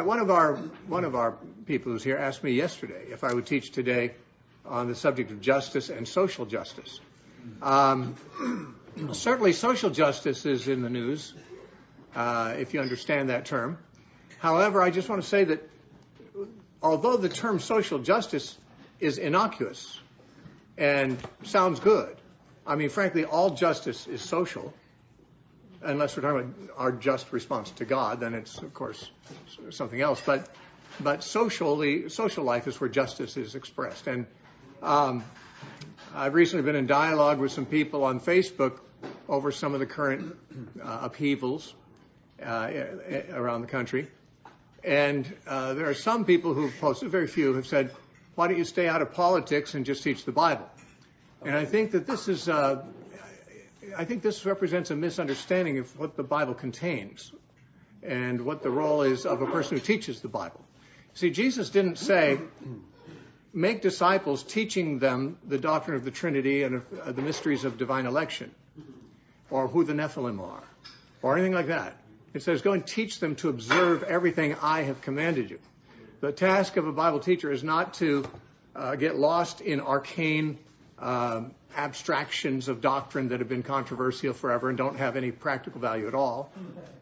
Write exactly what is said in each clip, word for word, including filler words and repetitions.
one of our one of our people who's here asked me yesterday if I would teach today on the subject of justice and social justice. Um, certainly, social justice is in the news, uh, if you understand that term. However, I just want to say that although the term social justice is innocuous and sounds good, I mean, frankly, all justice is social. Unless we're talking about our just response to God, then it's, of course, something else. But but socially, social life is where justice is expressed. And um, I've recently been in dialogue with some people on Facebook over some of the current uh, upheavals uh, around the country. And uh, there are some people who've posted, very few, have said, why don't you stay out of politics and just teach the Bible? And I think that this is... Uh, I think this represents a misunderstanding of what the Bible contains and what the role is of a person who teaches the Bible. See, Jesus didn't say, make disciples teaching them the doctrine of the Trinity and of, uh, the mysteries of divine election, or who the Nephilim are, or anything like that. It says, go and teach them to observe everything I have commanded you. The task of a Bible teacher is not to uh, get lost in arcane um, abstractions of doctrine that have been controversial forever and don't have any practical value at all.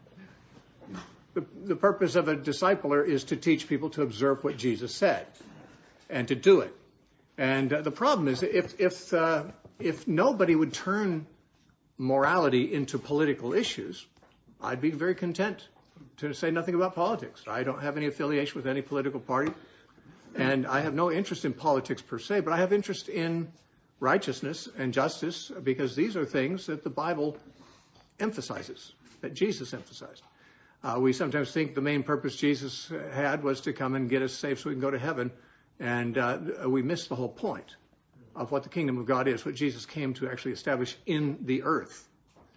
The, the purpose of a discipler is to teach people to observe what Jesus said and to do it. And uh, the problem is if if uh, if nobody would turn morality into political issues, I'd be very content to say nothing about politics. I don't have any affiliation with any political party, and I have no interest in politics per se, but I have interest in righteousness and justice, because these are things that the Bible emphasizes, that Jesus emphasized. Uh, we sometimes think the main purpose Jesus had was to come and get us saved so we can go to heaven, and uh, we miss the whole point of what the kingdom of God is, what Jesus came to actually establish in the earth.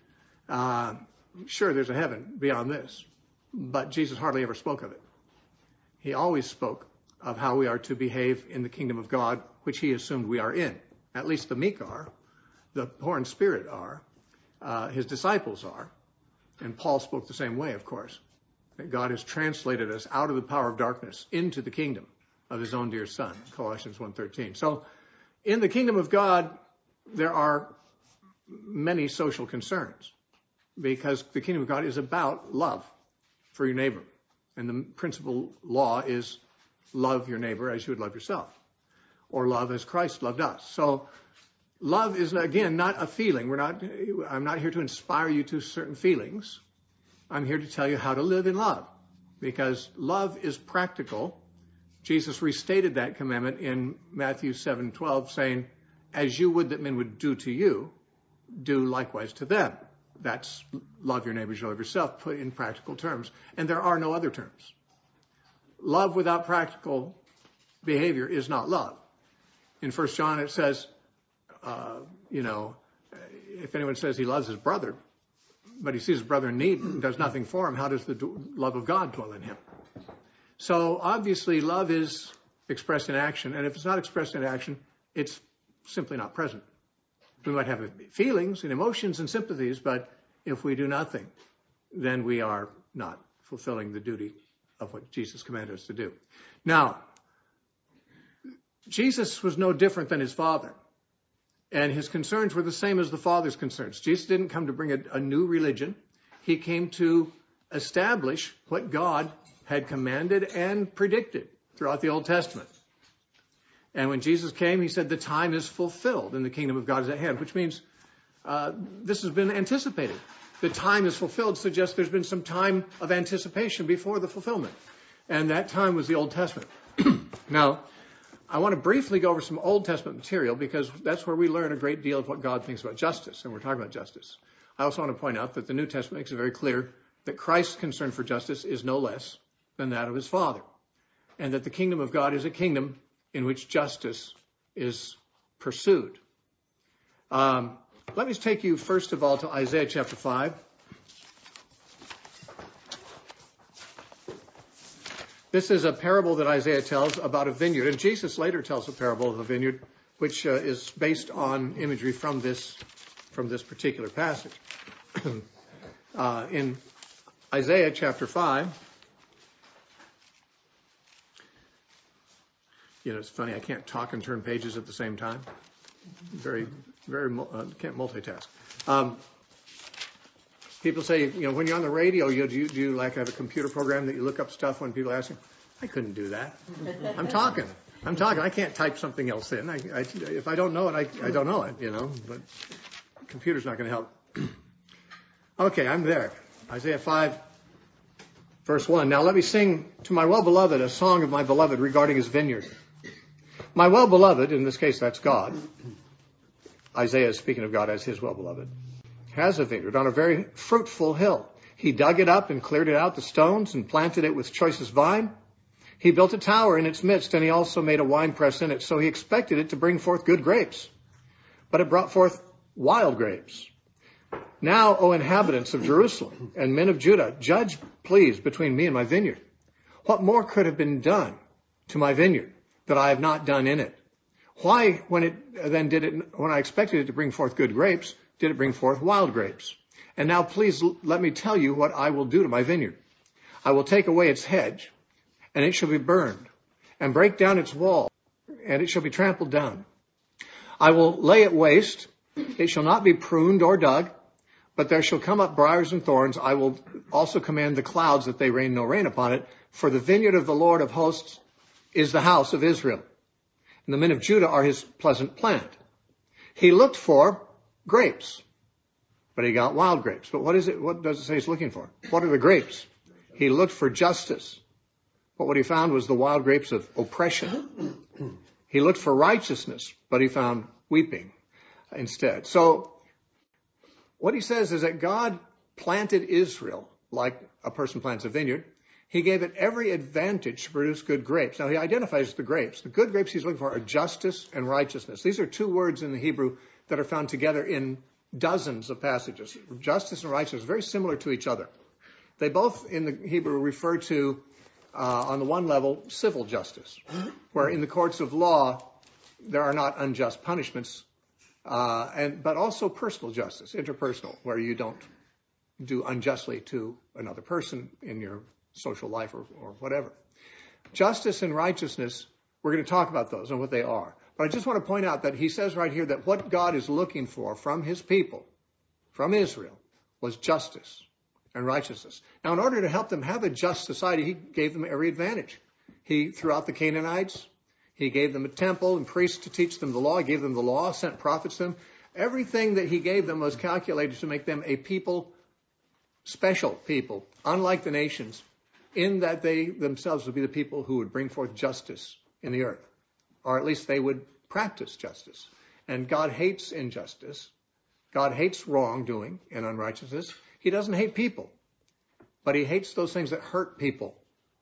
Uh, sure, there's a heaven beyond this, but Jesus hardly ever spoke of it. He always spoke of how we are to behave in the kingdom of God, which he assumed we are in. At least the meek are, the poor in spirit are, uh, his disciples are, and Paul spoke the same way, of course, that God has translated us out of the power of darkness into the kingdom of his own dear Son, Colossians one thirteen. So in the kingdom of God, there are many social concerns, because the kingdom of God is about love for your neighbor. And the principal law is love your neighbor as you would love yourself, or love as Christ loved us. So love is, again, not a feeling. We're not, I'm not here to inspire you to certain feelings. I'm here to tell you how to live in love, because love is practical. Jesus restated that commandment in Matthew seven twelve, saying, as you would that men would do to you, do likewise to them. That's love your neighbors, you love yourself, put in practical terms. And there are no other terms. Love without practical behavior is not love. In First John, it says, uh, you know, if anyone says he loves his brother, but he sees his brother in need and does nothing for him, how does the love of God dwell in him? So obviously love is expressed in action, and if it's not expressed in action, it's simply not present. We might have feelings and emotions and sympathies, but if we do nothing, then we are not fulfilling the duty of what Jesus commanded us to do. Now, Jesus was no different than his Father, and his concerns were the same as the Father's concerns. Jesus didn't come to bring a, a new religion. He came to establish what God had commanded and predicted throughout the Old Testament. And when Jesus came, he said, the time is fulfilled and the kingdom of God is at hand, which means uh, this has been anticipated. The time is fulfilled suggests there's been some time of anticipation before the fulfillment. And that time was the Old Testament. Now, I want to briefly go over some Old Testament material, because that's where we learn a great deal of what God thinks about justice, and we're talking about justice. I also want to point out that the New Testament makes it very clear that Christ's concern for justice is no less than that of his Father, and that the kingdom of God is a kingdom in which justice is pursued. Um, let me take you first of all to Isaiah chapter five. This is a parable that Isaiah tells about a vineyard, and Jesus later tells a parable of a vineyard, which uh, is based on imagery from this from this particular passage. uh, in Isaiah chapter five, You know, it's funny, I can't talk and turn pages at the same time. Very, very, uh, can't multitask. Um, people say, you know, when you're on the radio, you do, you do you like have a computer program that you look up stuff when people ask you? I couldn't do that. I'm talking. I'm talking. I can't type something else in. I, I, if I don't know it, I, I don't know it, you know. But computer's not going to help. Okay, I'm there. Isaiah five, verse one. Now let me sing to my well-beloved a song of my beloved regarding his vineyard. My well-beloved, in this case that's God. Isaiah is speaking of God as his well-beloved. Has a vineyard on a very fruitful hill. He dug it up and cleared it out the stones and planted it with choicest vine. He built a tower in its midst, and he also made a winepress in it. So he expected it to bring forth good grapes. But it brought forth wild grapes. Now, O inhabitants of Jerusalem and men of Judah, judge, please, between me and my vineyard. What more could have been done to my vineyard that I have not done in it? Why, when it then did it, when I expected it to bring forth good grapes, did it bring forth wild grapes? And now, please, let me tell you what I will do to my vineyard. I will take away its hedge, and it shall be burned, and break down its wall, and it shall be trampled down. I will lay it waste. It shall not be pruned or dug, but there shall come up briars and thorns. I will also command the clouds that they rain no rain upon it. For the vineyard of the Lord of hosts is the house of Israel, and the men of Judah are his pleasant plant. He looked for grapes, but he got wild grapes. But what is it? What does it say he's looking for? What are the grapes? He looked for justice. But what he found was the wild grapes of oppression. He looked for righteousness, but he found weeping instead. So what he says is that God planted Israel like a person plants a vineyard. He gave it every advantage to produce good grapes. Now he identifies the grapes. The good grapes he's looking for are justice and righteousness. These are two words in the Hebrew that are found together in dozens of passages. Justice and righteousness are very similar to each other. They both in the Hebrew refer to Uh, on the one level, civil justice, where in the courts of law, there are not unjust punishments, uh, and but also personal justice, interpersonal, where you don't do unjustly to another person in your social life or, or whatever. Justice and righteousness, we're going to talk about those and what they are. But I just want to point out that he says right here that what God is looking for from his people, from Israel, was justice and righteousness. Now, in order to help them have a just society, he gave them every advantage. He threw out the Canaanites. He gave them a temple and priests to teach them the law. He gave them the law, sent prophets to them. Everything that he gave them was calculated to make them a people, special people, unlike the nations, in that they themselves would be the people who would bring forth justice in the earth, or at least they would practice justice. And God hates injustice. God hates wrongdoing and unrighteousness. He doesn't hate people, but he hates those things that hurt people.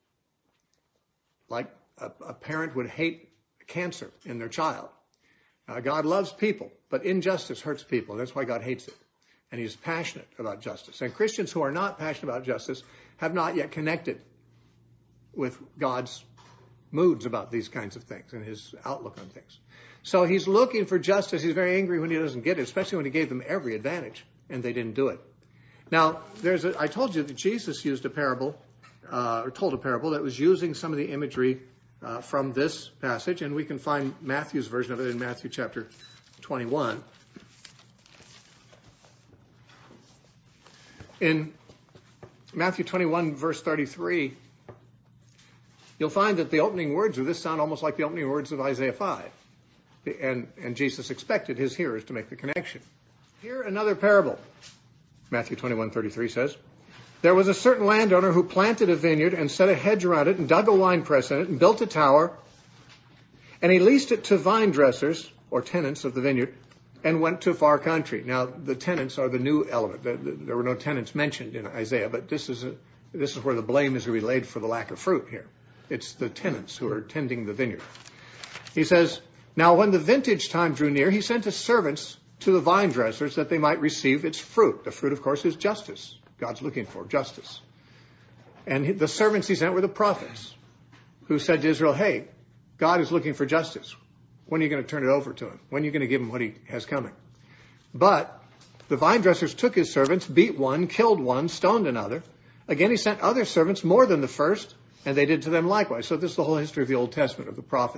Like a, a parent would hate cancer in their child. Uh, God loves people, but injustice hurts people. That's why God hates it. And he's passionate about justice. And Christians who are not passionate about justice have not yet connected with God's moods about these kinds of things and his outlook on things. So he's looking for justice. He's very angry when he doesn't get it, especially when he gave them every advantage and they didn't do it. Now, there's a, I told you that Jesus used a parable, uh, or told a parable that was using some of the imagery uh, from this passage, and we can find Matthew's version of it in Matthew chapter twenty-one. In Matthew twenty-one, verse thirty-three, you'll find that the opening words of this sound almost like the opening words of Isaiah five. And, and Jesus expected his hearers to make the connection. Here, another parable. Matthew twenty-one thirty-three says, there was a certain landowner who planted a vineyard and set a hedge around it and dug a winepress in it and built a tower. And he leased it to vine dressers or tenants of the vineyard and went to a far country. Now, the tenants are the new element. There were no tenants mentioned in Isaiah, but this is a, this is where the blame is relayed for the lack of fruit here. It's the tenants who are tending the vineyard. He says, now when the vintage time drew near, he sent his servants to the vine dressers that they might receive its fruit. The fruit, of course, is justice. God's looking for justice. And the servants he sent were the prophets who said to Israel, hey, God is looking for justice. When are you going to turn it over to him? When are you going to give him what he has coming? But the vine dressers took his servants, beat one, killed one, stoned another. Again, he sent other servants more than the first, and they did to them likewise. So this is the whole history of the Old Testament, of the prophets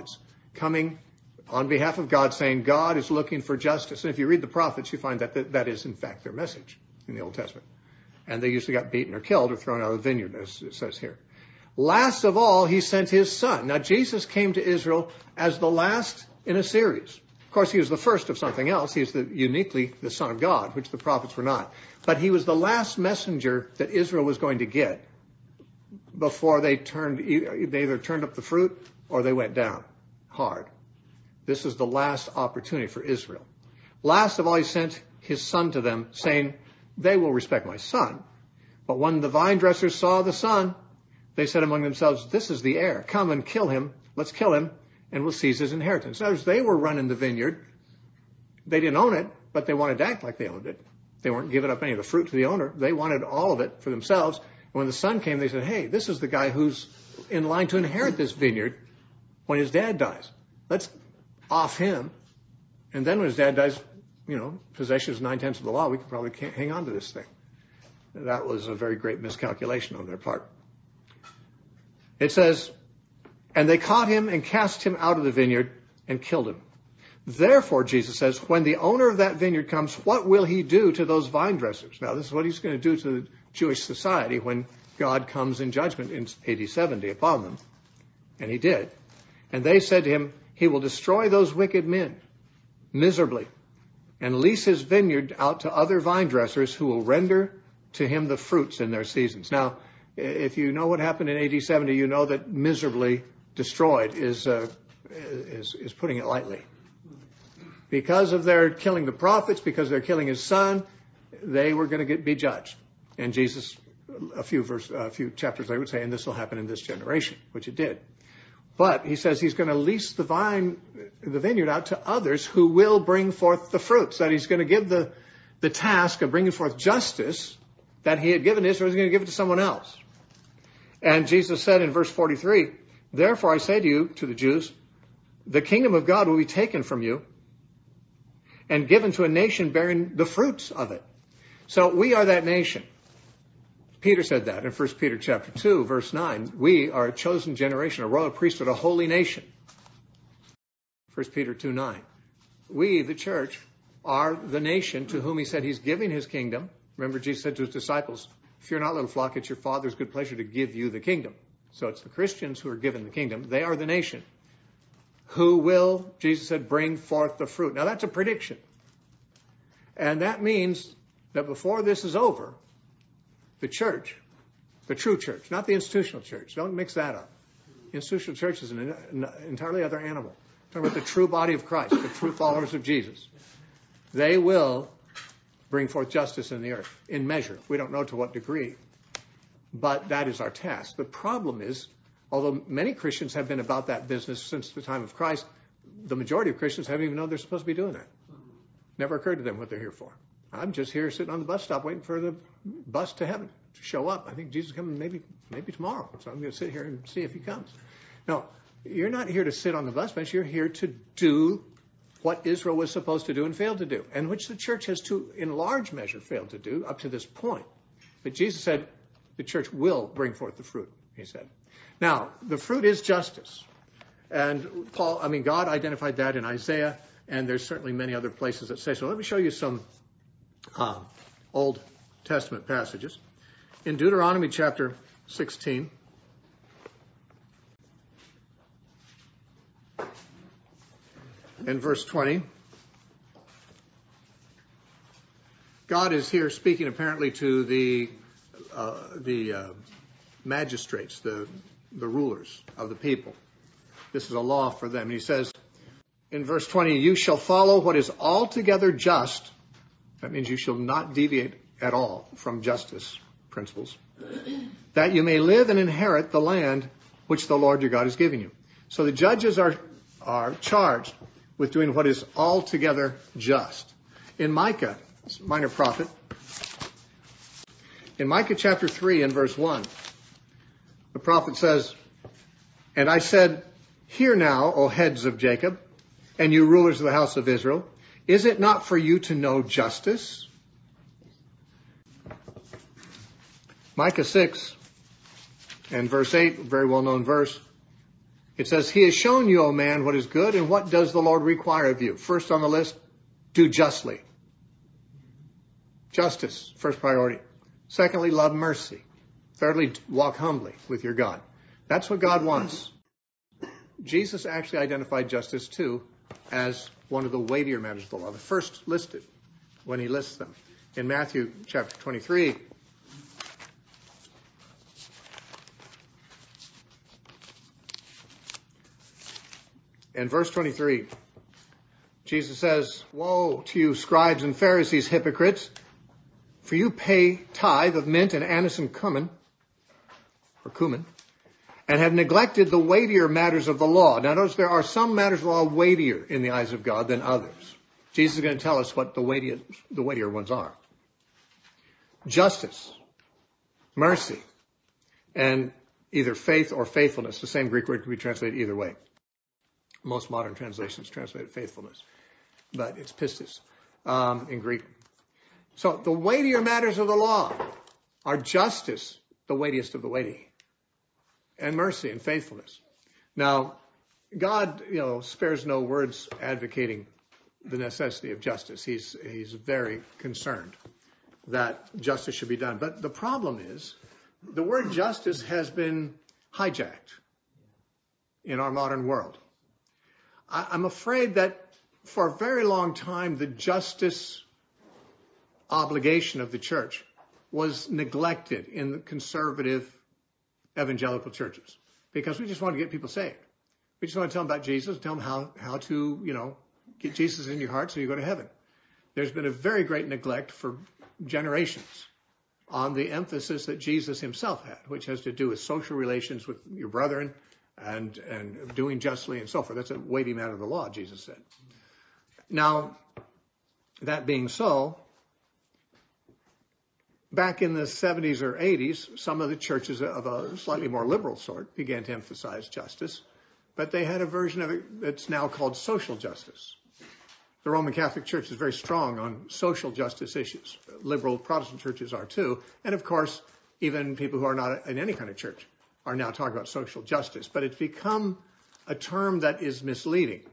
coming on behalf of God, saying God is looking for justice. And if you read the prophets, you find that that, that is, in fact, their message in the Old Testament. And they usually got beaten or killed or thrown out of the vineyard, as it says here. Last of all, he sent his son. Now, Jesus came to Israel as the last in a series. Of course, he was the first of something else. He is the, uniquely the Son of God, which the prophets were not. But he was the last messenger that Israel was going to get before they turned, they either turned up the fruit or they went down hard. This is the last opportunity for Israel. Last of all, he sent his son to them, saying, they will respect my son. But when the vine dressers saw the son, they said among themselves, this is the heir. Come and kill him. Let's kill him, and we'll seize his inheritance. In other words, they were running the vineyard. They didn't own it, but they wanted to act like they owned it. They weren't giving up any of the fruit to the owner. They wanted all of it for themselves. And when the son came, they said, hey, this is the guy who's in line to inherit this vineyard when his dad dies. Let's off him. And then when his dad dies, you know, possession is nine-tenths of the law. We could probably can't hang on to this thing. That was a very great miscalculation on their part. It says, and they caught him and cast him out of the vineyard and killed him. Therefore, Jesus says, when the owner of that vineyard comes, what will he do to those vine dressers? Now, this is what he's going to do to the Jewish society when God comes in judgment in A D seventy upon them. And he did. And they said to him, he will destroy those wicked men miserably and lease his vineyard out to other vine dressers who will render to him the fruits in their seasons. Now, if you know what happened in A D seventy, you know that miserably destroyed is, uh, is, is putting it lightly. Because of their killing the prophets, because they're killing his son, they were going to get, be judged. And Jesus, a few verse, a few chapters later would say, and this will happen in this generation, which it did. But he says he's going to lease the vine, the vineyard out to others who will bring forth the fruits. That he's going to give the, the task of bringing forth justice that he had given Israel, he's going to give it to someone else. And Jesus said in verse forty-three, therefore I say to you, to the Jews, the kingdom of God will be taken from you and given to a nation bearing the fruits of it. So we are that nation. Peter said that in First Peter chapter two, verse nine. We are a chosen generation, a royal priesthood, a holy nation. First Peter two, nine. We, the church, are the nation to whom he said he's giving his kingdom. Remember, Jesus said to his disciples, fear not, little flock, it's your Father's good pleasure to give you the kingdom. So it's the Christians who are given the kingdom. They are the nation who will, Jesus said, bring forth the fruit. Now, that's a prediction. And that means that before this is over, the church, the true church, not the institutional church, don't mix that up. The institutional church is an, an entirely other animal. I'm talking about the true body of Christ, the true followers of Jesus. They will bring forth justice in the earth, in measure. We don't know to what degree, but that is our task. The problem is, although many Christians have been about that business since the time of Christ, the majority of Christians haven't even known they're supposed to be doing that. Never occurred to them what they're here for. I'm just here sitting on the bus stop waiting for the bus to heaven to show up. I think Jesus is coming maybe maybe tomorrow, so I'm going to sit here and see if he comes. No, you're not here to sit on the bus bench. You're here to do what Israel was supposed to do and failed to do, and which the church has to, in large measure, failed to do up to this point. But Jesus said the church will bring forth the fruit, he said. Now, the fruit is justice. And Paul, I mean, God identified that in Isaiah, and there's certainly many other places that say so. Let me show you some uh, Old Testament passages. In Deuteronomy chapter sixteen, in verse twenty, God is here speaking apparently to the uh, the uh, magistrates, the the rulers of the people. This is a law for them. And he says in verse twenty, you shall follow what is altogether just. That means you shall not deviate at all from justice principles, that you may live and inherit the land which the Lord your God is giving you. So the judges are are charged with doing what is altogether just. In Micah, minor prophet, in Micah chapter three and verse one, the prophet says, and I said, hear now, O heads of Jacob, and you rulers of the house of Israel, is it not for you to know justice? Micah six and verse eight, very well-known verse. It says, he has shown you, O man, what is good, and what does the Lord require of you? First on the list, do justly. Justice, first priority. Secondly, love mercy. Thirdly, walk humbly with your God. That's what God wants. Jesus actually identified justice, too, as one of the weightier matters of the law, the first listed when he lists them. In Matthew chapter twenty-three, in verse twenty-three, Jesus says, woe to you, scribes and Pharisees, hypocrites, for you pay tithe of mint and anise and cumin, or cumin, and have neglected the weightier matters of the law. Now notice there are some matters of the law weightier in the eyes of God than others. Jesus is going to tell us what the weightier, the weightier ones are. Justice, mercy, and either faith or faithfulness. The same Greek word can be translated either way. Most modern translations translate faithfulness, but it's pistis um, in Greek. So the weightier matters of the law are justice, the weightiest of the weighty, and mercy and faithfulness. Now, God, you know, spares no words advocating the necessity of justice. He's he's very concerned that justice should be done. But the problem is, the word justice has been hijacked in our modern world. I, I'm afraid that for a very long time, the justice obligation of the church was neglected in the conservative evangelical churches because we just want to get people saved. We just want to tell them about Jesus, tell them how, how to, you know, get Jesus in your heart so you go to heaven. There's been a very great neglect for generations on the emphasis that Jesus himself had, which has to do with social relations with your brethren and, and doing justly and so forth. That's a weighty matter of the law, Jesus said. Now, that being so, back in the seventies or eighties, some of the churches of a slightly more liberal sort began to emphasize justice, but they had a version of it that's now called social justice. The Roman Catholic Church is very strong on social justice issues. Liberal Protestant churches are too. And of course, even people who are not in any kind of church are now talking about social justice. But it's become a term that is misleading.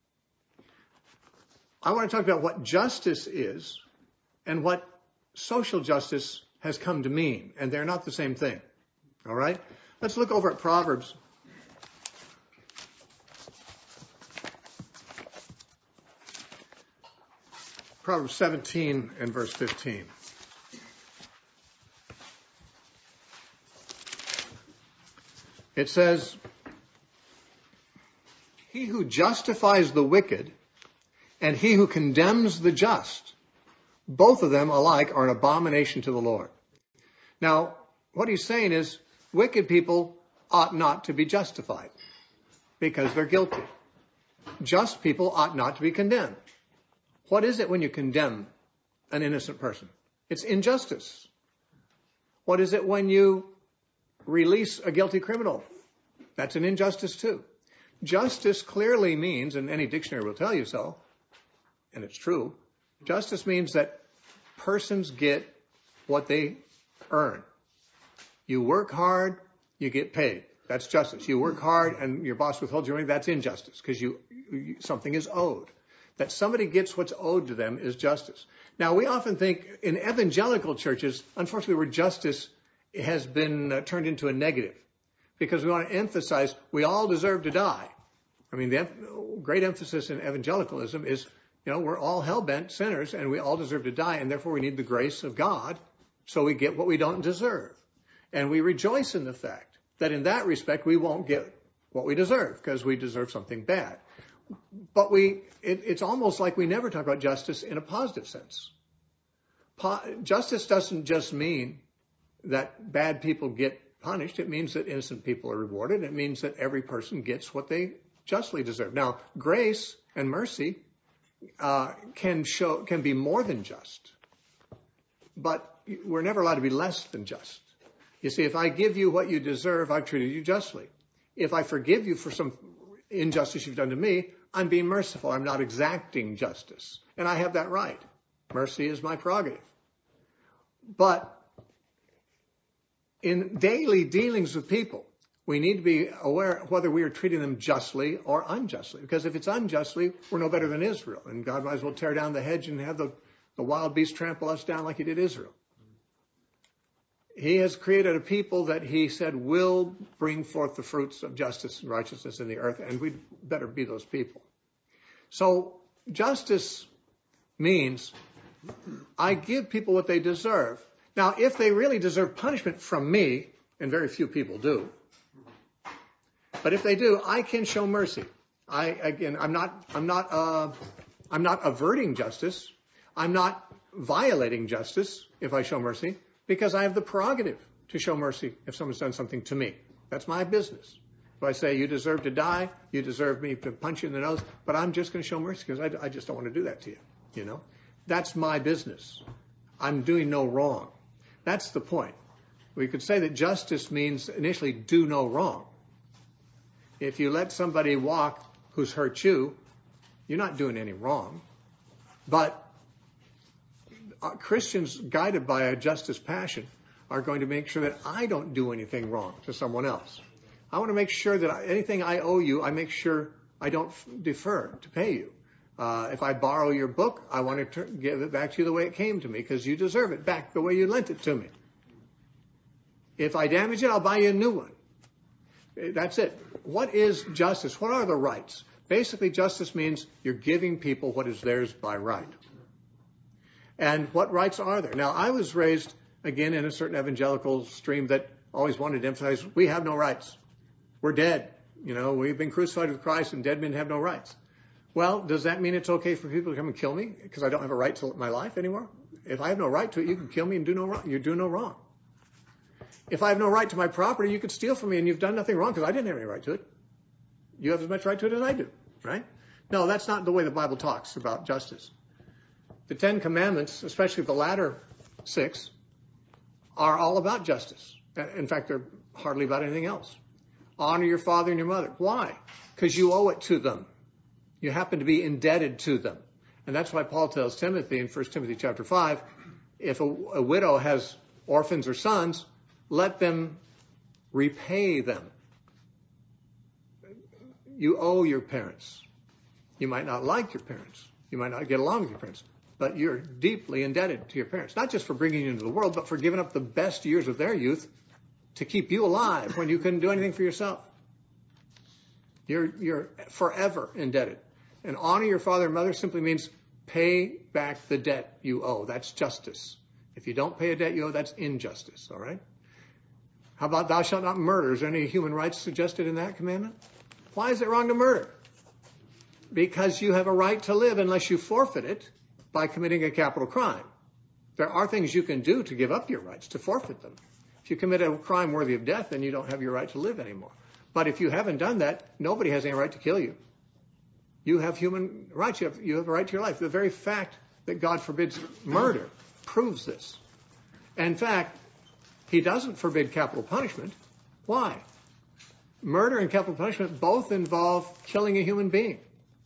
I want to talk about what justice is and what social justice has come to mean. And they're not the same thing. All right? Let's look over at Proverbs. Proverbs seventeen and verse fifteen. It says, he who justifies the wicked and he who condemns the just, both of them alike are an abomination to the Lord. Now, what he's saying is wicked people ought not to be justified because they're guilty. Just people ought not to be condemned. What is it when you condemn an innocent person? It's injustice. What is it when you release a guilty criminal? That's an injustice too. Justice clearly means, and any dictionary will tell you so, and it's true, justice means that persons get what they earn. You work hard, you get paid. That's justice. You work hard and your boss withholds your money, that's injustice because you, you something is owed. That somebody gets what's owed to them is justice. Now, we often think in evangelical churches, unfortunately, where justice has been uh, turned into a negative because we want to emphasize we all deserve to die. I mean, the em- great emphasis in evangelicalism is, you know, we're all hell-bent sinners and we all deserve to die, and therefore we need the grace of God so we get what we don't deserve. And we rejoice in the fact that in that respect we won't get what we deserve because we deserve something bad. But we, it, it's almost like we never talk about justice in a positive sense. Po- justice doesn't just mean that bad people get punished. It means that innocent people are rewarded. It means that every person gets what they justly deserve. Now, grace and mercy uh, can show can be more than just, but we're never allowed to be less than just. You see, if I give you what you deserve, I've treated you justly. If I forgive you for some injustice you've done to me, I'm being merciful. I'm not exacting justice. And I have that right. Mercy is my prerogative. But in daily dealings with people, we need to be aware whether we are treating them justly or unjustly. Because if it's unjustly, we're no better than Israel. And God might as well tear down the hedge and have the, the wild beast trample us down like he did Israel. He has created a people that he said will bring forth the fruits of justice and righteousness in the earth, and we'd better be those people. So justice means I give people what they deserve. Now, if they really deserve punishment from me, and very few people do, but if they do, I can show mercy. I again, I'm not, I'm not, uh, I'm not averting justice. I'm not violating justice if I show mercy, because I have the prerogative to show mercy if someone's done something to me. That's my business. If I say you deserve to die, you deserve me to punch you in the nose, but I'm just going to show mercy because I, I just don't want to do that to you. You know, that's my business. I'm doing no wrong. That's the point. We could say that justice means initially do no wrong. If you let somebody walk who's hurt you, you're not doing any wrong. But Christians guided by a justice passion are going to make sure that I don't do anything wrong to someone else. I want to make sure that I, anything I owe you, I make sure I don't f- defer to pay you. Uh, if I borrow your book, I want to t- give it back to you the way it came to me because you deserve it back the way you lent it to me. If I damage it, I'll buy you a new one. That's it. What is justice? What are the rights? Basically, justice means you're giving people what is theirs by right. And what rights are there? Now, I was raised, again, in a certain evangelical stream that always wanted to emphasize, we have no rights. We're dead. You know, we've been crucified with Christ and dead men have no rights. Well, does that mean it's okay for people to come and kill me because I don't have a right to my life anymore? If I have no right to it, you can kill me and do no wrong. You do no wrong. If I have no right to my property, you could steal from me and you've done nothing wrong because I didn't have any right to it. You have as much right to it as I do, right? No, that's not the way the Bible talks about justice. The Ten Commandments, especially the latter six, are all about justice. In fact, they're hardly about anything else. Honor your father and your mother. Why? Because you owe it to them. You happen to be indebted to them. And that's why Paul tells Timothy in First Timothy chapter five, if a, a widow has orphans or sons, let them repay them. You owe your parents. You might not like your parents. You might not get along with your parents. But you're deeply indebted to your parents, not just for bringing you into the world, but for giving up the best years of their youth to keep you alive when you couldn't do anything for yourself. You're, you're forever indebted. And honor your father and mother simply means pay back the debt you owe. That's justice. If you don't pay a debt you owe, that's injustice, all right? How about thou shalt not murder? Is there any human rights suggested in that commandment? Why is it wrong to murder? Because you have a right to live unless you forfeit it by committing a capital crime. There are things you can do to give up your rights, to forfeit them. If you commit a crime worthy of death, then you don't have your right to live anymore. But if you haven't done that, nobody has any right to kill you. You have human rights. You have, you have a right to your life. The very fact that God forbids murder proves this. In fact, he doesn't forbid capital punishment. Why? Murder and capital punishment both involve killing a human being.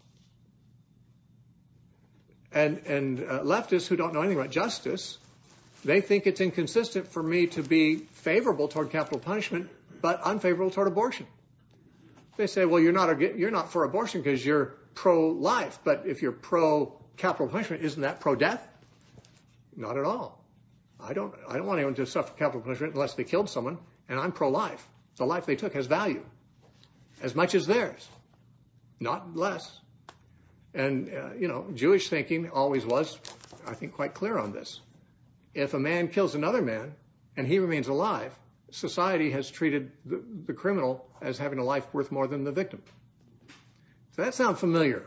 And, and uh, leftists who don't know anything about justice, they think it's inconsistent for me to be favorable toward capital punishment, but unfavorable toward abortion. They say, well, you're not a, you're not for abortion because you're pro-life, but if you're pro-capital punishment, isn't that pro-death? Not at all. I don't, I don't want anyone to suffer capital punishment unless they killed someone, and I'm pro-life. The life they took has value, as much as theirs, not less. And, uh, you know, Jewish thinking always was, I think, quite clear on this. If a man kills another man and he remains alive, society has treated the, the criminal as having a life worth more than the victim. Does that sound familiar?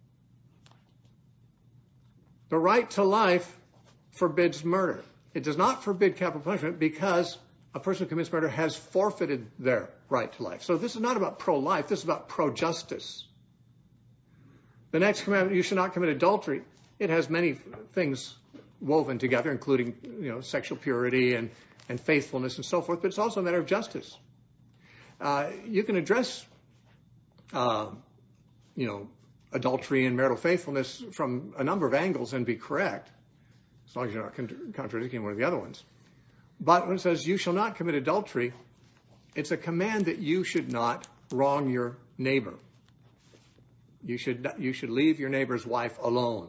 The right to life forbids murder. It does not forbid capital punishment because a person who commits murder has forfeited their right to life. So this is not about pro-life. This is about pro-justice. The next commandment, you shall not commit adultery. It has many things woven together, including, you know, sexual purity and, and faithfulness and so forth, but it's also a matter of justice. Uh, you can address, uh, you know, adultery and marital faithfulness from a number of angles and be correct, as long as you're not con- contradicting one of the other ones. But when it says you shall not commit adultery, It's a command that you should not wrong your neighbor. You should, you should leave your neighbor's wife alone.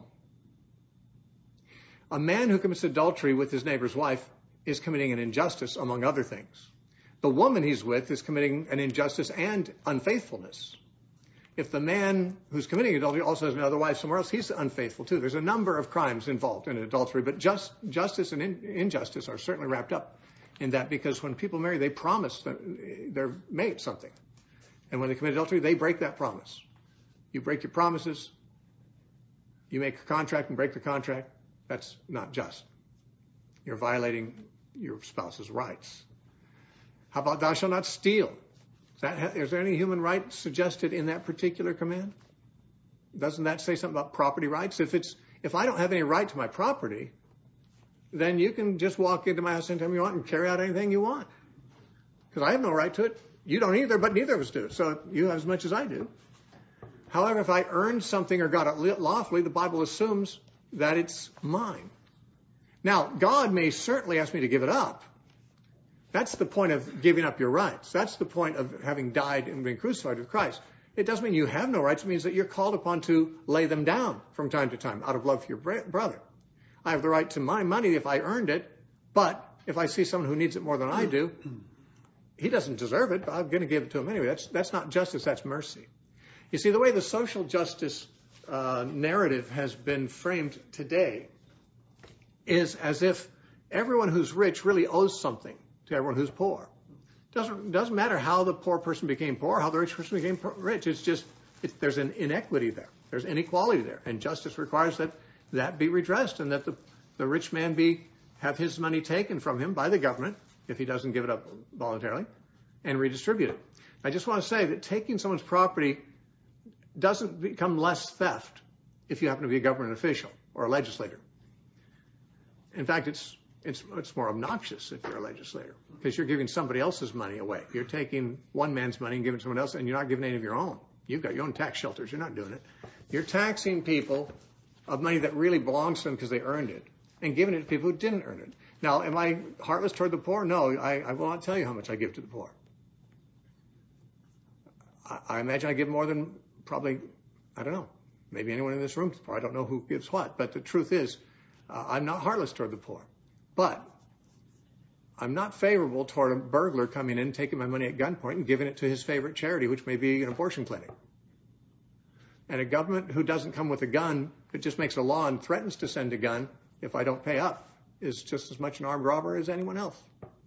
A man who commits adultery with his neighbor's wife is committing an injustice, among other things. The woman he's with is committing an injustice and unfaithfulness. If the man who's committing adultery also has another wife somewhere else, he's unfaithful too. There's a number of crimes involved in adultery, but just, justice and in, injustice are certainly wrapped up in that, because when people marry, they promise their mate something. And when they commit adultery, they break that promise. You break your promises, you make a contract and break the contract, that's not just. You're violating your spouse's rights. How about thou shalt not steal? Is, that, is there any human right suggested in that particular command? Doesn't that say something about property rights? If it's if I don't have any right to my property, then you can just walk into my house anytime you want and carry out anything you want. Because I have no right to it. You don't either, but neither of us do. So you have as much as I do. However, if I earned something or got it lawfully, the Bible assumes that it's mine. Now, God may certainly ask me to give it up. That's the point of giving up your rights. That's the point of having died and been crucified with Christ. It doesn't mean you have no rights. It means that you're called upon to lay them down from time to time out of love for your brother. I have the right to my money if I earned it, but if I see someone who needs it more than I do, he doesn't deserve it, but I'm going to give it to him anyway. That's, that's not justice, that's mercy. You see, the way the social justice uh, narrative has been framed today is as if everyone who's rich really owes something to everyone who's poor. Doesn't doesn't matter how the poor person became poor, how the rich person became rich. It's just it's, there's an inequity there. There's inequality there, and justice requires that that be redressed and that the the rich man be have his money taken from him by the government if he doesn't give it up voluntarily, and redistributed. I just want to say that taking someone's property doesn't become less theft if you happen to be a government official or a legislator. In fact, it's it's it's more obnoxious if you're a legislator, because you're giving somebody else's money away. You're taking one man's money and giving it to someone else, and you're not giving any of your own. You've got your own tax shelters. You're not doing it. You're taxing people of money that really belongs to them because they earned it, and giving it to people who didn't earn it. Now, am I heartless toward the poor? No, I, I will not tell you how much I give to the poor. I, I imagine I give more than probably, I don't know, maybe anyone in this room. I don't know who gives what, but the truth is, uh, I'm not heartless toward the poor. But I'm not favorable toward a burglar coming in, taking my money at gunpoint and giving it to his favorite charity, which may be an abortion clinic. And a government who doesn't come with a gun, that just makes a law and threatens to send a gun if I don't pay up, is just as much an armed robber as anyone else.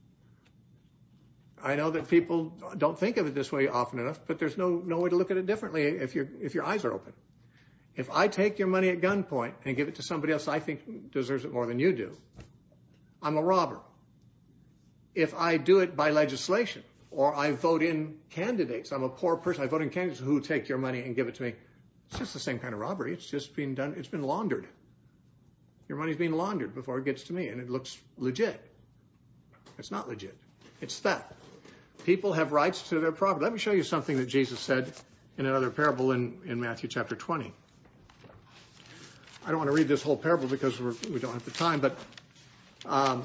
I know that people don't think of it this way often enough, but there's no, no way to look at it differently if, you're, if your eyes are open. If I take your money at gunpoint and give it to somebody else I think deserves it more than you do, I'm a robber. If I do it by legislation, or I vote in candidates, I'm a poor person, I vote in candidates who take your money and give it to me, it's just the same kind of robbery. It's just being done, it's been laundered. Your money's being laundered before it gets to me, and it looks legit. It's not legit. It's theft. People have rights to their property. Let me show you something that Jesus said in another parable in, in Matthew chapter twenty. I don't want to read this whole parable because we're, we don't have the time, but um,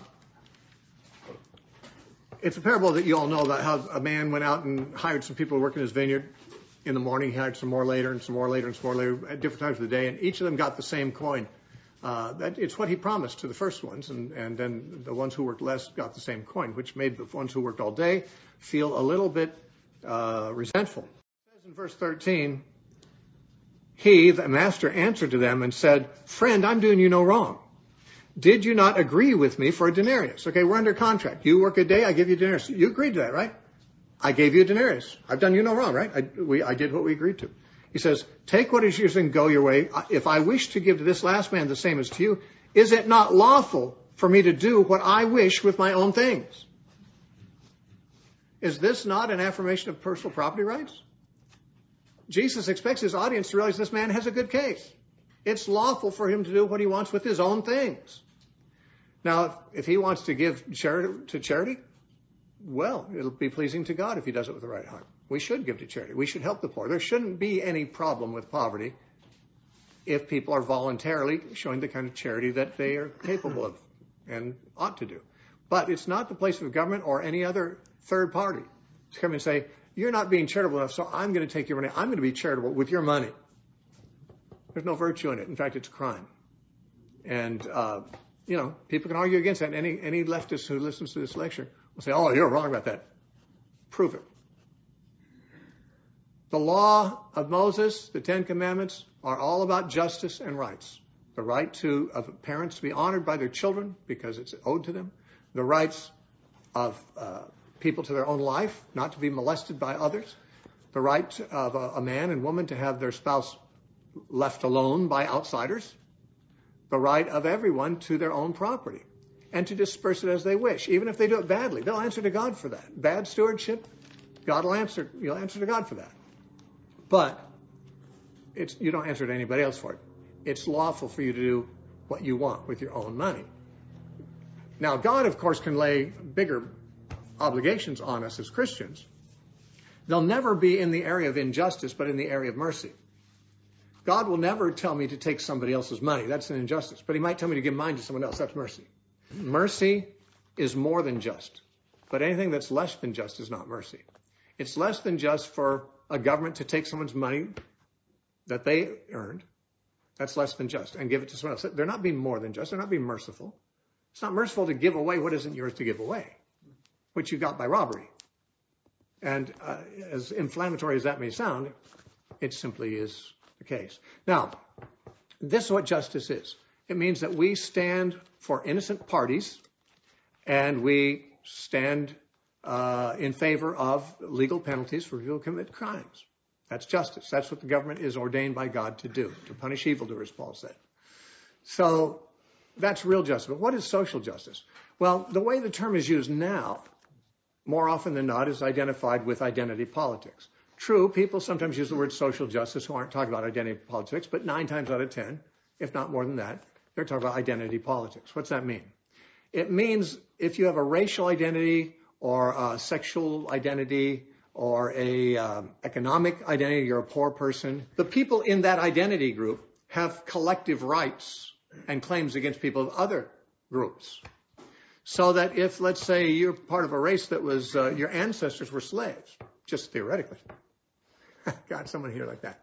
it's a parable that you all know about how a man went out and hired some people to work in his vineyard. In the morning, he hired some more later and some more later and some more later at different times of the day, and each of them got the same coin. Uh, that, it's what he promised to the first ones, and, and then the ones who worked less got the same coin, which made the ones who worked all day feel a little bit uh, resentful. It says in verse thirteen, he, the master, answered to them and said, "Friend, I'm doing you no wrong. Did you not agree with me for a denarius?" Okay, we're under contract. You work a day, I give you a denarius. You agreed to that, right? I gave you a denarius. I've done you no wrong, right? I, we, I did what we agreed to. He says, "Take what is yours and go your way. If I wish to give to this last man the same as to you, is it not lawful for me to do what I wish with my own things?" Is this not an affirmation of personal property rights? Jesus expects his audience to realize this man has a good case. It's lawful for him to do what he wants with his own things. Now, if, if he wants to give charity to charity, well, it'll be pleasing to God if he does it with the right heart. We should give to charity. We should help the poor. There shouldn't be any problem with poverty if people are voluntarily showing the kind of charity that they are capable of and ought to do. But it's not the place of government or any other third party to come and say, you're not being charitable enough, so I'm going to take your money. I'm going to be charitable with your money. There's no virtue in it. In fact, it's a crime. And, uh, you know, people can argue against that. And any, any leftist who listens to this lecture will say, oh, you're wrong about that. Prove it. The law of Moses, the Ten Commandments, are all about justice and rights. The right to of parents to be honored by their children because it's owed to them. The rights of uh, people to their own life, not to be molested by others. The right of a, a man and woman to have their spouse left alone by outsiders. The right of everyone to their own property and to disperse it as they wish. Even if they do it badly, they'll answer to God for that. Bad stewardship, God will answer, you'll answer to God for that. But it's, you don't answer to anybody else for it. It's lawful for you to do what you want with your own money. Now, God, of course, can lay bigger obligations on us as Christians. They'll never be in the area of injustice, but in the area of mercy. God will never tell me to take somebody else's money. That's an injustice. But he might tell me to give mine to someone else. That's mercy. Mercy is more than just. But anything that's less than just is not mercy. It's less than just for a government to take someone's money that they earned. That's less than just. And give it to someone else. They're not being more than just. They're not being merciful. It's not merciful to give away what isn't yours to give away, which you got by robbery. And uh, as inflammatory as that may sound, it simply is the case. Now, this is what justice is. It means that we stand for innocent parties and we stand uh, in favor of legal penalties for people who commit crimes. That's justice. That's what the government is ordained by God to do, to punish evildoers, Paul said. So that's real justice. But what is social justice? Well, the way the term is used now, more often than not, is identified with identity politics. True, people sometimes use the word social justice who aren't talking about identity politics, but nine times out of ten, if not more than that, they're talking about identity politics. What's that mean? It means if you have a racial identity or a sexual identity or a um, economic identity, you're a poor person, the people in that identity group have collective rights and claims against people of other groups. So that if, let's say, you're part of a race that was, uh, your ancestors were slaves, just theoretically. Got someone here like that.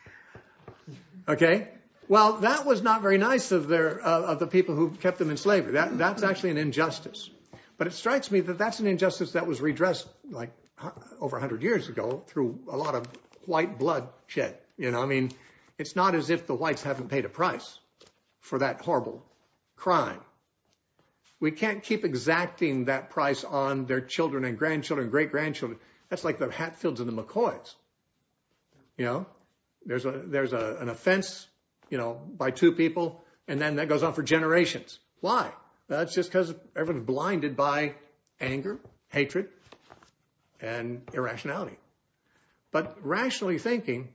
Okay? Well, that was not very nice of their, uh, of the people who kept them in slavery. That, that's actually an injustice. But it strikes me that that's an injustice that was redressed like over one hundred years ago through a lot of white blood shed. You know, I mean, it's not as if the whites haven't paid a price for that horrible crime. We can't keep exacting that price on their children and grandchildren, great-grandchildren. That's like the Hatfields and the McCoys. You know, there's a there's a, an offense, you know, by two people, and then that goes on for generations. Why? That's just because everyone's blinded by anger, hatred, and irrationality. But rationally thinking,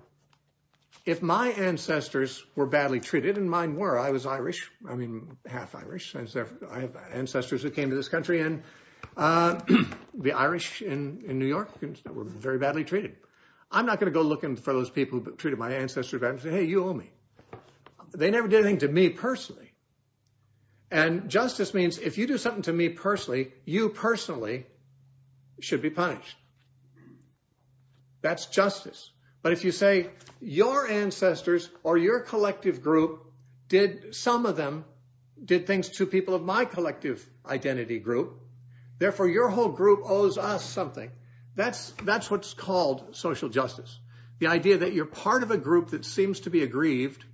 if my ancestors were badly treated, and mine were, I was Irish, I mean, half Irish, I have ancestors who came to this country, and uh, the Irish in, in New York were very badly treated. I'm not going to go looking for those people who treated my ancestors bad and say, hey, you owe me. They never did anything to me personally. And justice means if you do something to me personally, you personally should be punished. That's justice. But if you say your ancestors or your collective group did, some of them did things to people of my collective identity group, therefore your whole group owes us something. That's, that's what's called social justice. The idea that you're part of a group that seems to be aggrieved,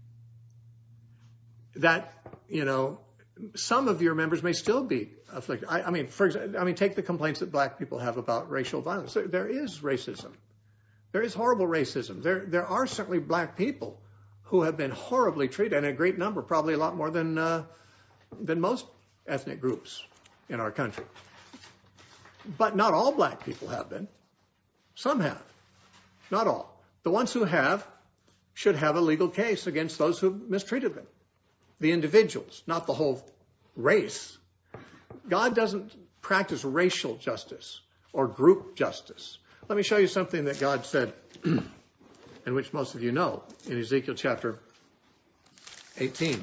that, you know, some of your members may still be afflicted. I, I mean, for example, I mean, take the complaints that black people have about racial violence. There, there is racism. There is horrible racism. There, there are certainly black people who have been horribly treated, and a great number, probably a lot more than, uh, than most ethnic groups in our country. But not all black people have been. Some have. Not all. The ones who have should have a legal case against those who mistreated them. The individuals, not the whole race. God doesn't practice racial justice or group justice. Let me show you something that God said, and which most of you know, in Ezekiel chapter eighteen.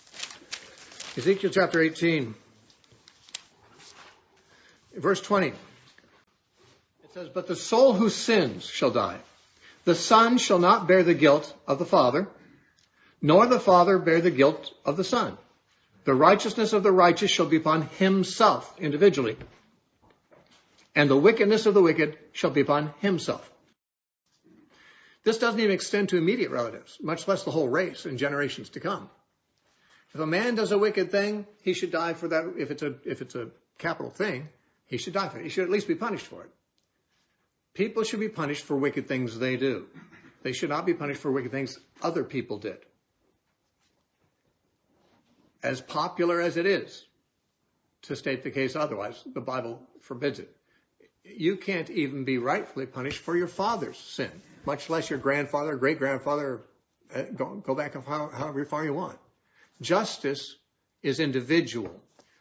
Ezekiel chapter eighteen, verse twenty. It says, but the soul who sins shall die. The son shall not bear the guilt of the father, nor the father bear the guilt of the son. The righteousness of the righteous shall be upon himself individually, and the wickedness of the wicked shall be upon himself. This doesn't even extend to immediate relatives, much less the whole race and generations to come. If a man does a wicked thing, he should die for that. If it's a, if it's a capital thing, he should die for it. He should at least be punished for it. People should be punished for wicked things they do. They should not be punished for wicked things other people did. As popular as it is to state the case otherwise, the Bible forbids it. You can't even be rightfully punished for your father's sin, much less your grandfather, great-grandfather. Go, go back how, however far you want. Justice is individual.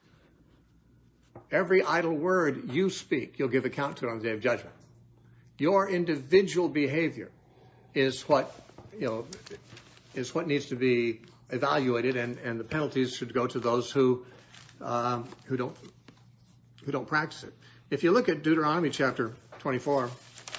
Every idle word you speak, you'll give account to it on the day of judgment. Your individual behavior is what, you know, is what needs to be evaluated, and, and the penalties should go to those who um, who don't who don't practice it. If you look at Deuteronomy chapter twenty-four,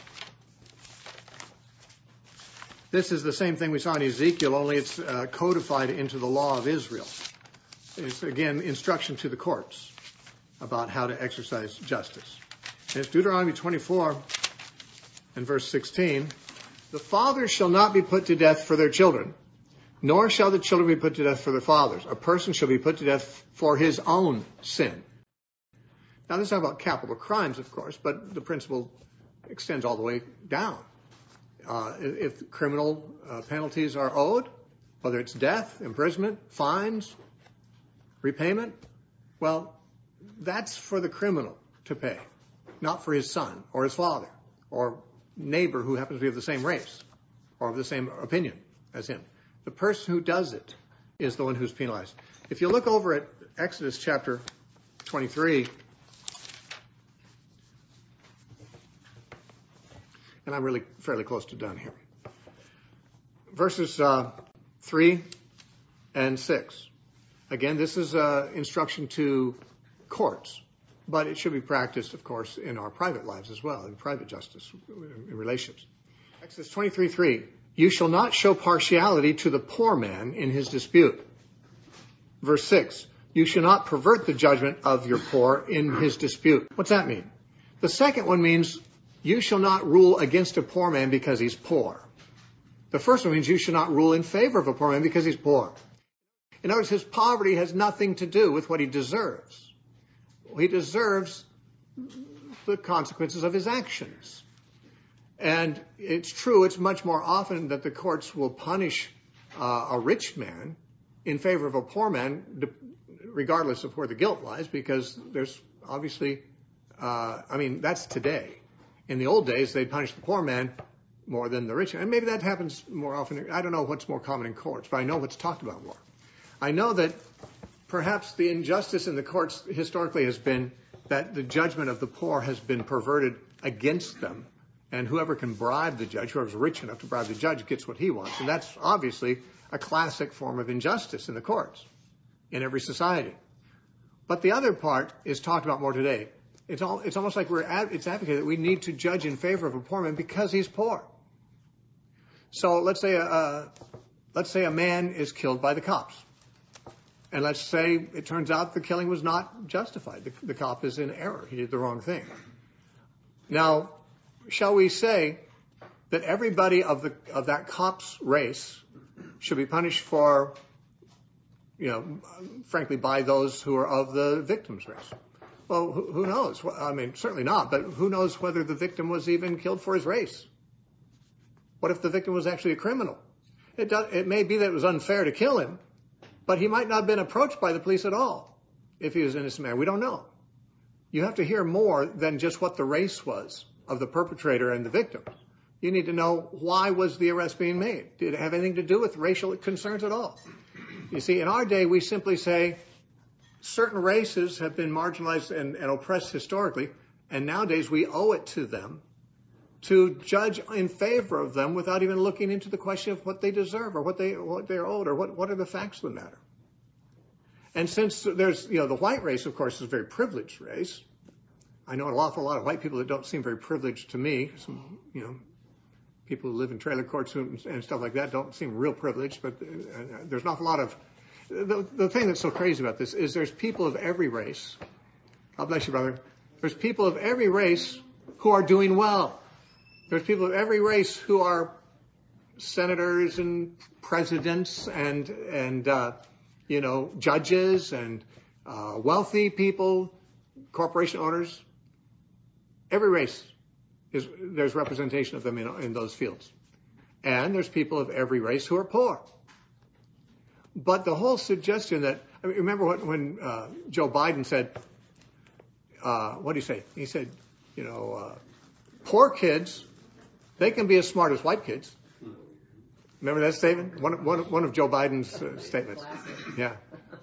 this is the same thing we saw in Ezekiel, only it's uh, codified into the law of Israel. It's, again, instruction to the courts about how to exercise justice. And it's Deuteronomy twenty-four and verse sixteen. The fathers shall not be put to death for their children, nor shall the children be put to death for their fathers. A person shall be put to death for his own sin. Now, this is not about capital crimes, of course, but the principle extends all the way down. Uh, if criminal uh, penalties are owed, whether it's death, imprisonment, fines, repayment, well, that's for the criminal to pay, not for his son or his father or neighbor who happens to be of the same race or of the same opinion as him. The person who does it is the one who's penalized. If you look over at Exodus chapter twenty-three, and I'm really fairly close to done here, verses uh, three and six. Again, this is uh, instruction to courts, but it should be practiced, of course, in our private lives as well, in private justice, in relationships. Exodus twenty-three three. You shall not show partiality to the poor man in his dispute. Verse six. You shall not pervert the judgment of your poor in his dispute. What's that mean? The second one means you shall not rule against a poor man because he's poor. The first one means you shall not rule in favor of a poor man because he's poor. In other words, his poverty has nothing to do with what he deserves. He deserves the consequences of his actions. And it's true, it's much more often that the courts will punish uh, a rich man in favor of a poor man, regardless of where the guilt lies, because there's obviously, uh, I mean, that's today. In the old days, they'd punish the poor man more than the rich man. And maybe that happens more often. I don't know what's more common in courts, but I know what's talked about more. I know that perhaps the injustice in the courts historically has been that the judgment of the poor has been perverted against them. And whoever can bribe the judge, whoever's rich enough to bribe the judge, gets what he wants. And that's obviously a classic form of injustice in the courts, in every society. But the other part is talked about more today. It's, all, it's almost like we're ad, it's advocated that we need to judge in favor of a poor man because he's poor. So let's say a, uh, let's say a man is killed by the cops. And let's say it turns out the killing was not justified. The, the cop is in error. He did the wrong thing. Now, shall we say that everybody of the of that cop's race should be punished for, you know, frankly, by those who are of the victim's race? Well, who, who knows? I mean, certainly not, but who knows whether the victim was even killed for his race? What if the victim was actually a criminal? It, does, it may be that it was unfair to kill him, but he might not have been approached by the police at all if he was an innocent man. We don't know. You have to hear more than just what the race was of the perpetrator and the victim. You need to know, why was the arrest being made? Did it have anything to do with racial concerns at all? You see, in our day, we simply say certain races have been marginalized and, and oppressed historically, and nowadays we owe it to them to judge in favor of them without even looking into the question of what they deserve or what they what they're owed or what, what are the facts of the matter. And since there's, you know, the white race, of course, is a very privileged race. I know an awful lot of white people that don't seem very privileged to me. Some, you know, people who live in trailer courts and, and stuff like that don't seem real privileged, but uh, there's an awful lot of, the, the thing that's so crazy about this is there's people of every race. God bless you, brother. There's people of every race who are doing well. There's people of every race who are senators and presidents and, and uh, you know, judges and uh, wealthy people, corporation owners. Every race, is there's representation of them in, in those fields. And there's people of every race who are poor. But the whole suggestion that, I mean, remember what, when uh, Joe Biden said, uh, what did he say? He said, you know, uh, poor kids, they can be as smart as white kids. Remember that statement? One, one, one of Joe Biden's uh, statements. Yeah.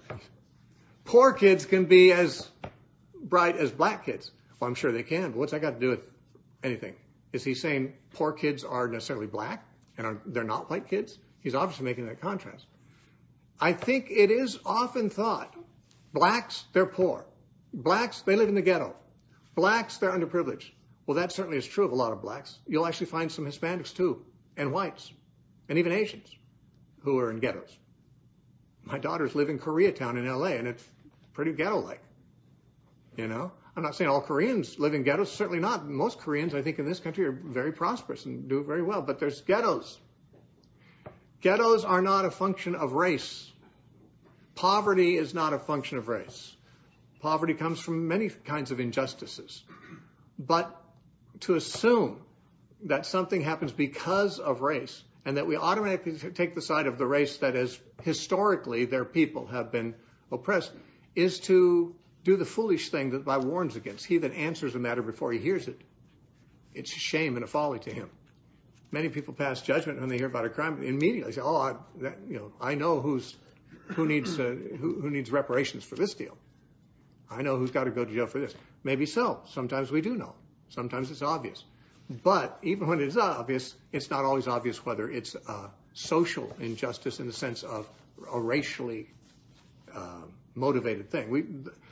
Poor kids can be as bright as black kids. Well, I'm sure they can, but what's that got to do with anything? Is he saying poor kids are necessarily black and are, they're not white kids? He's obviously making that contrast. I think it is often thought, blacks, they're poor. Blacks, they live in the ghetto. Blacks, they're underprivileged. Well, that certainly is true of a lot of blacks. You'll actually find some Hispanics too, and whites, and even Asians who are in ghettos. My daughters live in Koreatown in L A, and it's pretty ghetto-like. You know? I'm not saying all Koreans live in ghettos, certainly not. Most Koreans, I think, in this country are very prosperous and do very well, but there's ghettos. Ghettos are not a function of race. Poverty is not a function of race. Poverty comes from many kinds of injustices. But to assume that something happens because of race and that we automatically take the side of the race that is historically their people have been oppressed is to do the foolish thing that the Bible warns against. He that answers a matter before he hears it, it's a shame and a folly to him. Many people pass judgment when they hear about a crime. Immediately say, "Oh, I, that, you know, I know who's who needs uh, who, who needs reparations for this deal. I know who's got to go to jail for this." Maybe so. Sometimes we do know. Sometimes it's obvious. But even when it is obvious, it's not always obvious whether it's a social injustice in the sense of a racially uh, motivated thing. We,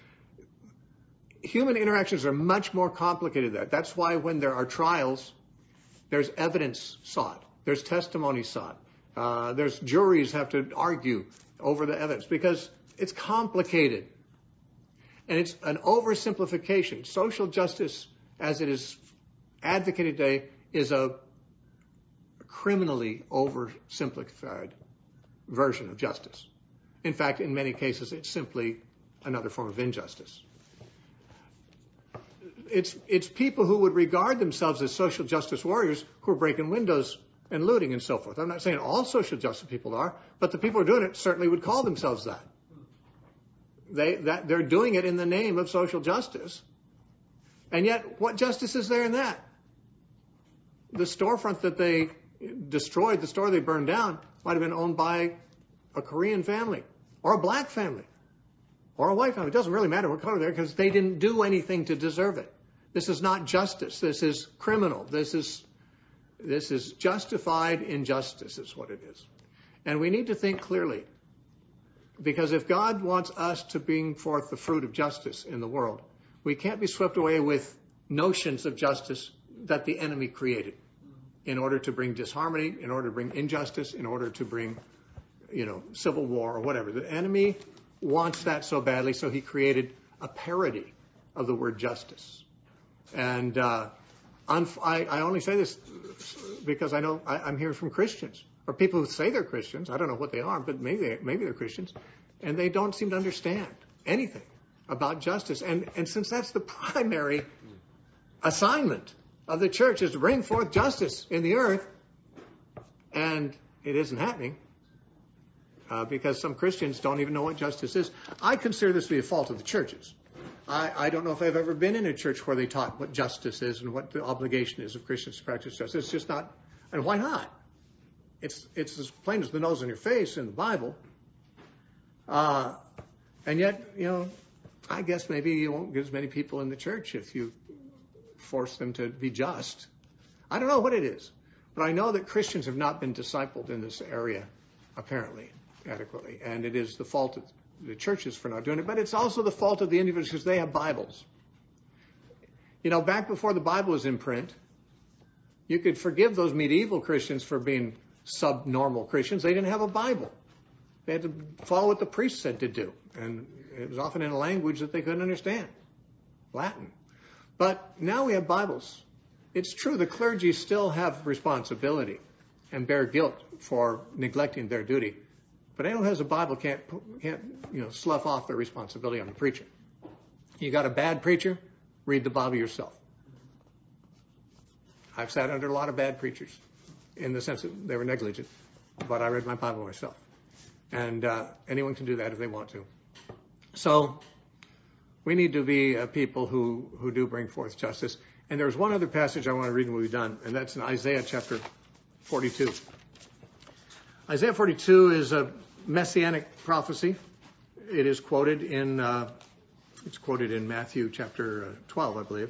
human interactions are much more complicated than that. That's why when there are trials, there's evidence sought. There's testimony sought. Uh, there's juries have to argue over the evidence because it's complicated. And it's an oversimplification. Social justice, as it is advocated today, is a criminally oversimplified version of justice. In fact, in many cases, it's simply another form of injustice. It's, it's people who would regard themselves as social justice warriors who are breaking windows and looting and so forth. I'm not saying all social justice people are, but the people who are doing it certainly would call themselves that. They, that they're doing it in the name of social justice. And yet, what justice is there in that? The storefront that they destroyed, the store they burned down, might have been owned by a Korean family or a black family or a white family. It doesn't really matter what color they're because they didn't do anything to deserve it. This is not justice. This is criminal. This is, this is justified injustice is what it is. And we need to think clearly. Because if God wants us to bring forth the fruit of justice in the world, we can't be swept away with notions of justice that the enemy created in order to bring disharmony, in order to bring injustice, in order to bring, you know, civil war or whatever. The enemy wants that so badly, so he created a parody of the word justice. And uh, I, I only say this because I know I, I'm hearing from Christians. Or people who say they're Christians, I don't know what they are, but maybe they, maybe they're Christians, and they don't seem to understand anything about justice. And, and since that's the primary assignment of the church is to bring forth justice in the earth, and it isn't happening uh, because some Christians don't even know what justice is. I consider this to be a fault of the churches. I, I don't know if I've ever been in a church where they taught what justice is and what the obligation is of Christians to practice justice. It's just not, and why not? It's it's as plain as the nose on your face in the Bible. Uh, and yet, you know, I guess maybe you won't get as many people in the church if you force them to be just. I don't know what it is. But I know that Christians have not been discipled in this area, apparently, adequately. And it is the fault of the churches for not doing it. But it's also the fault of the individuals because they have Bibles. You know, back before the Bible was in print, you could forgive those medieval Christians for being subnormal Christians. They didn't have a Bible. They had to follow what the priest said to do. And it was often in a language that they couldn't understand, Latin. But now we have Bibles. It's true, the clergy still have responsibility and bear guilt for neglecting their duty. But anyone who has a Bible can't, can't you know, slough off their responsibility on the preacher. You got a bad preacher, read the Bible yourself. I've sat under a lot of bad preachers in the sense that they were negligent, but I read my Bible myself. And uh, anyone can do that if they want to. So we need to be uh, people who, who do bring forth justice. And there's one other passage I want to read when we're done, and that's in Isaiah chapter forty-two. Isaiah forty-two is a messianic prophecy. It is quoted in uh, it's quoted in Matthew chapter twelve, I believe,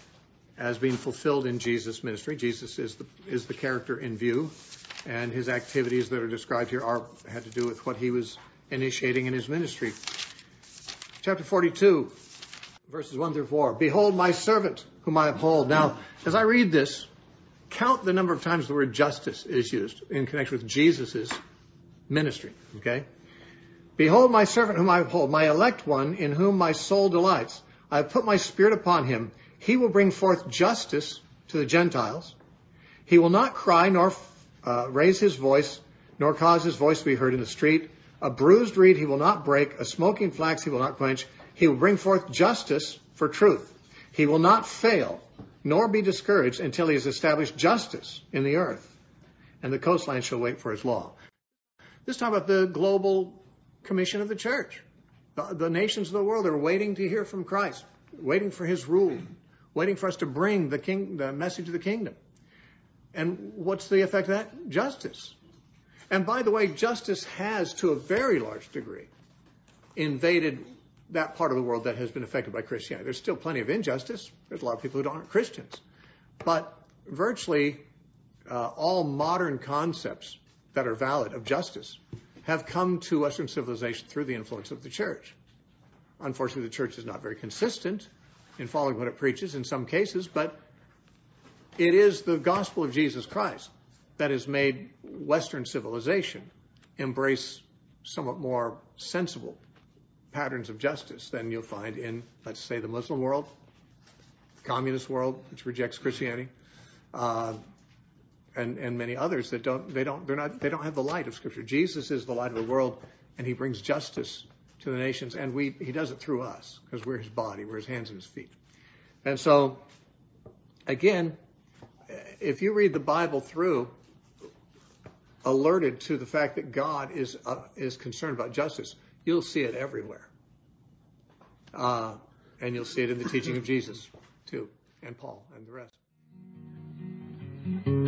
as being fulfilled in Jesus' ministry. Jesus is the is the character in view, and his activities that are described here are had to do with what he was initiating in his ministry. Chapter forty-two, verses one through four. Behold my servant, whom I uphold. Now, as I read this, count the number of times the word justice is used in connection with Jesus' ministry. Okay? Behold my servant, whom I uphold, my elect one, in whom my soul delights. I have put my spirit upon him. He will bring forth justice to the Gentiles. He will not cry, nor uh, raise his voice, nor cause his voice to be heard in the street. A bruised reed he will not break, a smoking flax he will not quench. He will bring forth justice for truth. He will not fail, nor be discouraged until he has established justice in the earth. And the coastland shall wait for his law. This is talking about the global commission of the church. The, the nations of the world are waiting to hear from Christ, waiting for his rule, waiting for us to bring the king, the message of the kingdom. And what's the effect of that? Justice. And by the way, justice has, to a very large degree, invaded that part of the world that has been affected by Christianity. There's still plenty of injustice. There's a lot of people who aren't Christians. But virtually uh, all modern concepts that are valid of justice have come to Western civilization through the influence of the church. Unfortunately, the church is not very consistent in following what it preaches in some cases, but it is the gospel of Jesus Christ that has made Western civilization embrace somewhat more sensible patterns of justice than you'll find in, let's say, the Muslim world, the communist world, which rejects Christianity, uh, and and many others that don't they don't they're not they don't have the light of Scripture. Jesus is the light of the world, and he brings justice to the nations, and we he does it through us because we're his body, we're his hands and his feet. And so, again, if you read the Bible through, alerted to the fact that God is uh, is concerned about justice, you'll see it everywhere. Uh, and you'll see it in the teaching of Jesus, too, and Paul and the rest.